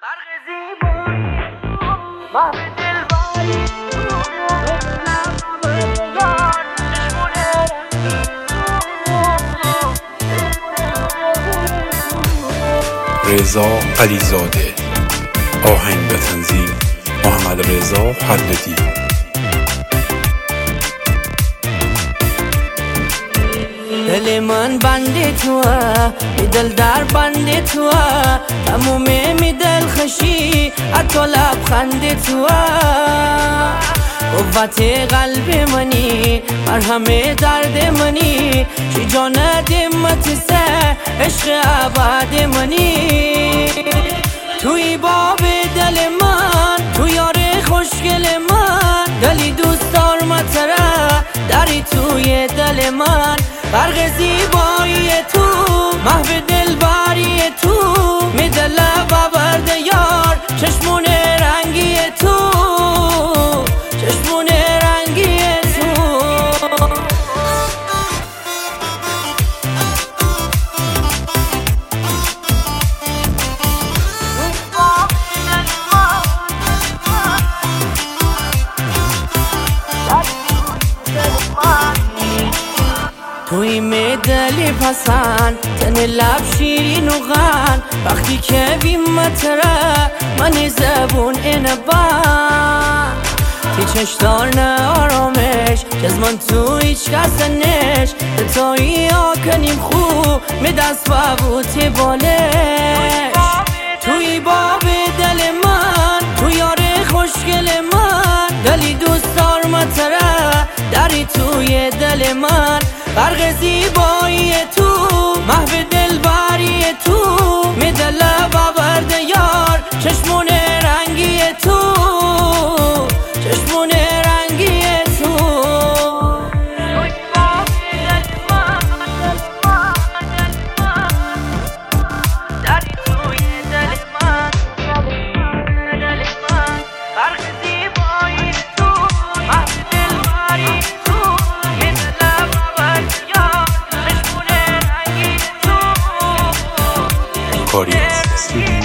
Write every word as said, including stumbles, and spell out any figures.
رضا علیزاده. آهنگ و تنظیم محمد رضا حلتی. دل من بند توه، می دل در بند توه، تموم می دل خشی حتی لبخند توه. قوت قلب منی، مرهم درد منی، چی جان دمت سه عشق ابد منی. توی باب دل من، تو یار خوشگل من، دلی دوست دار متره داری توی دل من. برق زیبایی تو، محو دلبری تو، می دل ببرد یار چشمون رنگی تو، چشمون رنگی تو. توی میدلی پسند، تن لب شیرین و غن، وقتی که بیمتره من زبون اینه بند. تی چشدار نه آرامش، جز من تو هیچ کس نش، تایی ها کنیم خوب می دست ببوتی بالش. توی باب دل من، تو یار خوشگل من، دلی دوست دار متره داری توی دل من. برق زیبایی تو، محو دلبری تو، می دل ببرد یار چشمون رنگی تو، چشمون رنگی تو. داری توی دل من، دل من. برق زیبایی تو، محو دلبری تو، می دل ببرد یار چشمون رنگی تو. کاری